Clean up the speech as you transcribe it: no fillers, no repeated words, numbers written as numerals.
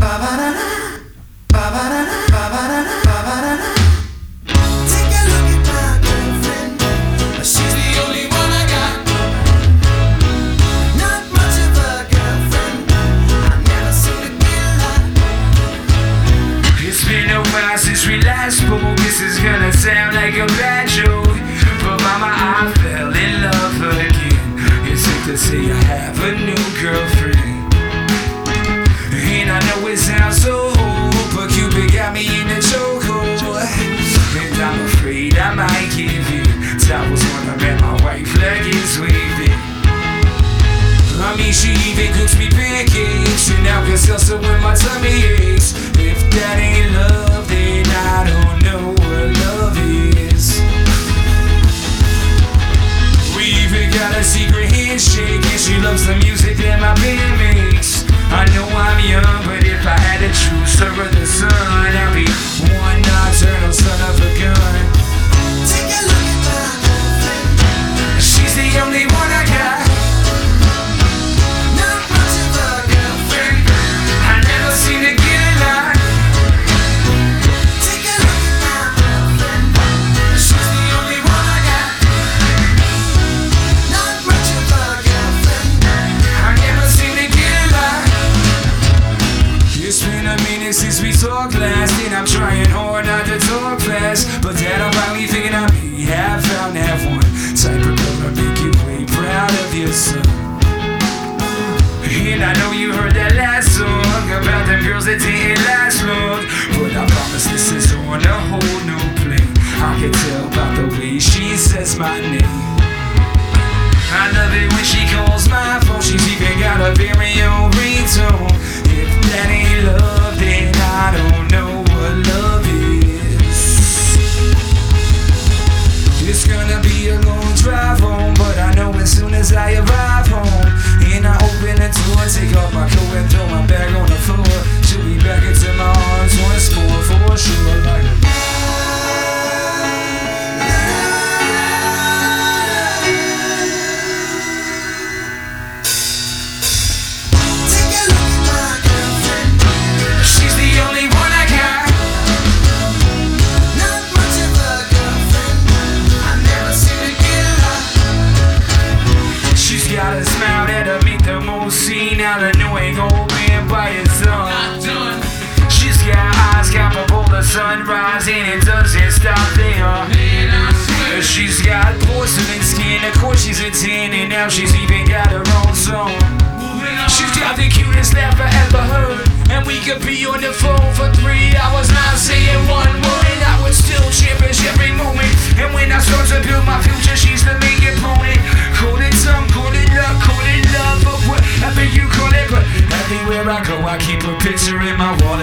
Since we last spoke, this is gonna sound like a bad joke, but mama, I fell in love again. It's safe to say I have a new girlfriend, and I know it sounds so old, but Cupid got me in the chokehold, and I'm afraid I might give in. Towels when I'm at my white flag is waving. I mean, she even cooks me pancakes, and now can salsa when my tummy aches. If that ain't love, then I don't know what love is. We even got a secret handshake, and she loves the music that my band makes. I know I'm young, but if I had to choose her or the sun, I'd be one nocturnal son of a gun. Take a look at my girlfriend. She's the only one I got. Since we talked last, and I'm trying hard not to talk fast, but that I'm finally thinking I may have found that one type of girl to make you way proud of your son. And I know you heard that last song about them girls that didn't last long, but I promise this is on a whole new plane. I can tell by the way she says my name. I love it when she calls my phone. She's even got a very own ringtone. If that ain't love, then I don't know what love is. It's gonna be a long drive home, but I know as soon as I arrive home, and I open the door, take off my coat and throw my bag on the floor, she'll be back into my arms once more for sure. Like out of New England man by his own. She's got eyes capable of sunrise, and it doesn't stop there. She's got porcelain skin, of course she's a 10, and now she's even got her own song. She's got the cutest laugh I ever heard, and we could be on the phone for 3 hours, not saying one word, and I would still cherish every moment. And when I start to build my future, she's the main component. Call it some, call it luck, call it love, but whatever you call it. But everywhere I go, I keep a picture in my wall.